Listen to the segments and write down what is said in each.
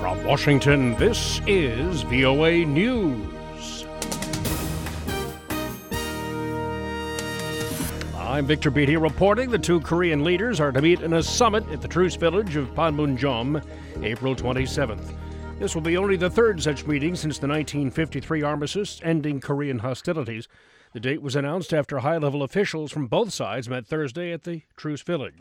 From Washington, this is VOA News. I'm Victor Beatty reporting the two Korean leaders are to meet in a summit at the truce village of Panmunjom, April 27th. This will be only the third such meeting since the 1953 armistice ending Korean hostilities. The date was announced after high-level officials from both sides met Thursday at the truce village.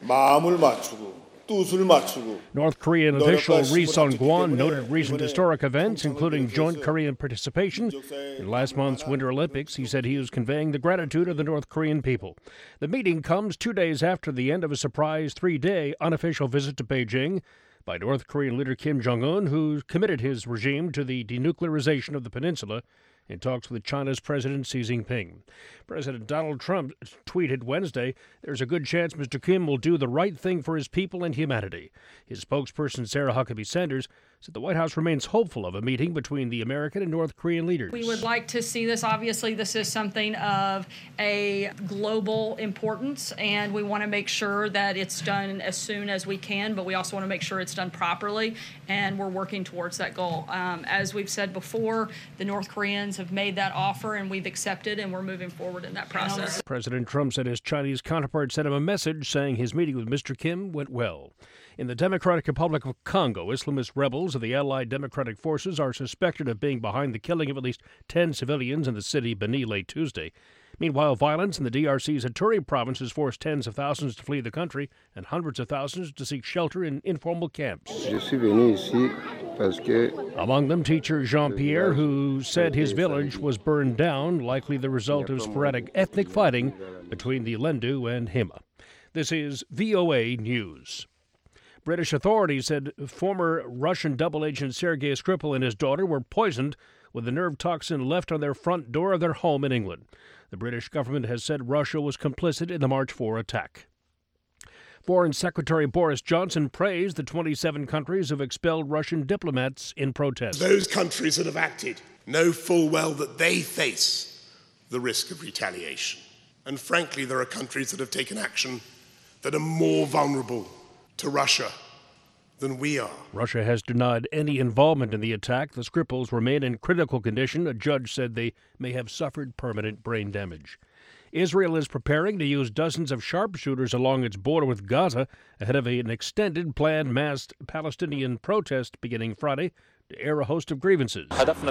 North Korean official Ri Sung-kwon noted recent historic events, including joint Korean participation in last month's Winter Olympics. He said he was conveying the gratitude of the North Korean people. The meeting comes 2 days after the end of a surprise 3-day unofficial visit to Beijing by North Korean leader Kim Jong-un, who committed his regime to the denuclearization of the peninsula in talks with China's President Xi Jinping. President Donald Trump tweeted Wednesday, "There's a good chance Mr. Kim will do the right thing for his people and humanity." His spokesperson, Sarah Huckabee Sanders, said the White House remains hopeful of a meeting between the American and North Korean leaders. We would like to see this. Obviously, this is something of a global importance, and we want to make sure that it's done as soon as we can, but we also want to make sure it's done properly, and we're working towards that goal. As we've said before, the North Koreans have made that offer, and we've accepted, and we're moving forward in that process. President Trump said his Chinese counterpart sent him a message saying his meeting with Mr. Kim went well. In the Democratic Republic of Congo, Islamist rebels of the Allied Democratic Forces are suspected of being behind the killing of at least 10 civilians in the city Beni late Tuesday. Meanwhile, violence in the DRC's Ituri province has forced tens of thousands to flee the country and hundreds of thousands to seek shelter in informal camps. Among them, teacher Jean-Pierre, who said his village was burned down, likely the result of sporadic ethnic fighting between the Lendu and Hima. This is VOA News. British authorities said former Russian double agent Sergei Skripal and his daughter were poisoned with a nerve toxin left on their front door of their home in England. The British government has said Russia was complicit in the March 4 attack. Foreign Secretary Boris Johnson praised the 27 countries who have expelled Russian diplomats in protest. Those countries that have acted know full well that they face the risk of retaliation. And frankly, there are countries that have taken action that are more vulnerable to Russia than we are. Russia has denied any involvement in the attack. The Skripals remain in critical condition. A judge said they may have suffered permanent brain damage. Israel is preparing to use dozens of sharpshooters along its border with Gaza ahead of an extended planned mass Palestinian protest beginning Friday to air a host of grievances.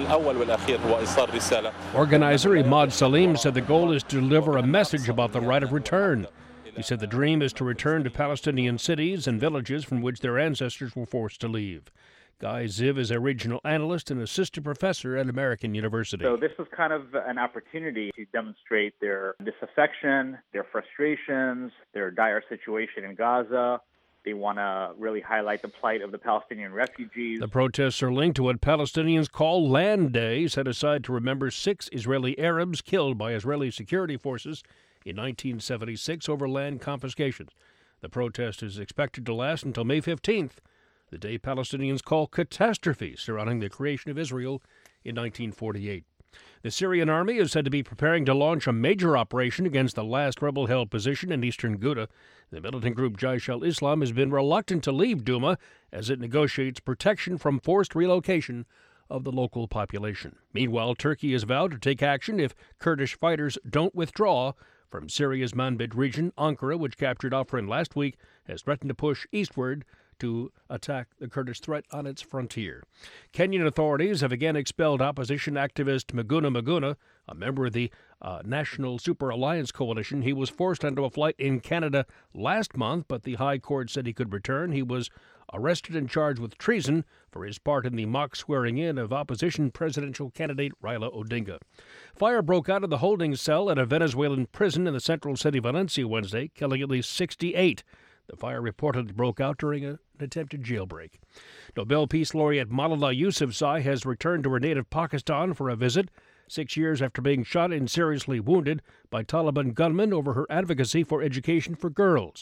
Organizer Imad Salim said the goal is to deliver a message about the right of return. He said the dream is to return to Palestinian cities and villages from which their ancestors were forced to leave. Guy Ziv is a regional analyst and assistant professor at American University. So this was kind of an opportunity to demonstrate their disaffection, their frustrations, their dire situation in Gaza. They want to really highlight the plight of the Palestinian refugees. The protests are linked to what Palestinians call Land Day, set aside to remember 6 Israeli Arabs killed by Israeli security forces in 1976 over land confiscations. The protest is expected to last until May 15th, the day Palestinians call catastrophe surrounding the creation of Israel in 1948. The Syrian army is said to be preparing to launch a major operation against the last rebel-held position in eastern Ghouta. The militant group Jaish al-Islam has been reluctant to leave Douma as it negotiates protection from forced relocation of the local population. Meanwhile, Turkey has vowed to take action if Kurdish fighters don't withdraw from Syria's Manbij region. Ankara, which captured Afrin last week, has threatened to push eastward to attack the Kurdish threat on its frontier. Kenyan authorities have again expelled opposition activist Miguna Miguna, a member of the National Super Alliance Coalition. He was forced onto a flight in Canada last month, but the High Court said he could return. He was arrested and charged with treason for his part in the mock swearing-in of opposition presidential candidate Raila Odinga. Fire broke out of the holding cell at a Venezuelan prison in the central city of Valencia Wednesday, killing at least 68. The fire reportedly broke out during an attempted jailbreak. Nobel Peace Laureate Malala Yousafzai has returned to her native Pakistan for a visit, 6 years after being shot and seriously wounded by Taliban gunmen over her advocacy for education for girls.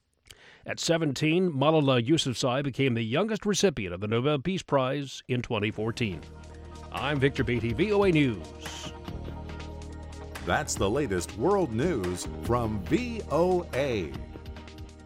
At 17, Malala Yousafzai became the youngest recipient of the Nobel Peace Prize in 2014. I'm Victor Beatty, VOA News. That's the latest world news from VOA.